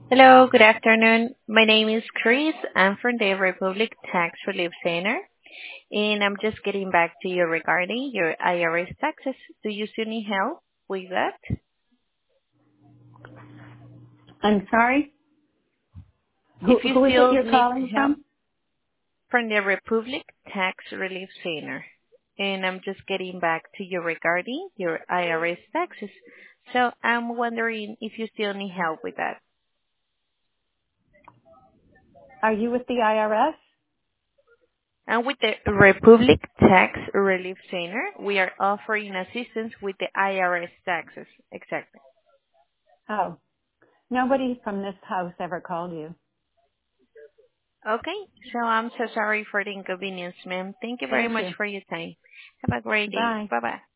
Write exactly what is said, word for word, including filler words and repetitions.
Hello, good afternoon. My name is Chris. I'm from the Republic Tax Relief Center, and I'm just getting back to you regarding your I R S taxes. Do you still need help with that? I'm sorry. Who If you who is it still you're need calling help from? from the Republic Tax Relief Center, and I'm just getting back to you regarding your I R S taxes. So I'm wondering if you still need help with that. Are you with the I R S? And with the Republic Tax Relief Center, we are offering assistance with the I R S taxes. Exactly. Oh, nobody from this house ever called you. Okay. So I'm so sorry for the inconvenience, ma'am. Thank you very Thank much you. for your time. Have a great day. Bye. Bye-bye.